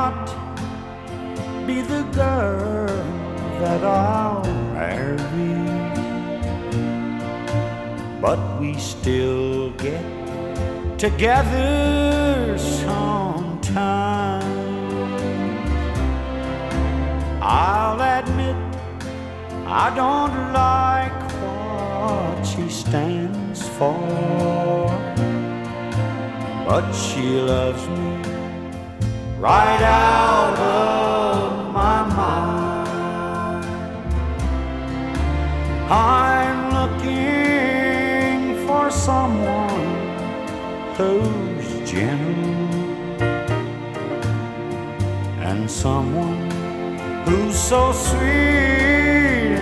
not be the girl that I'll marry, but we still get together sometime. I'll admit I don't like what she stands for, but she loves me right out of my mind. I'm looking for someone who's gentle and someone who's so sweet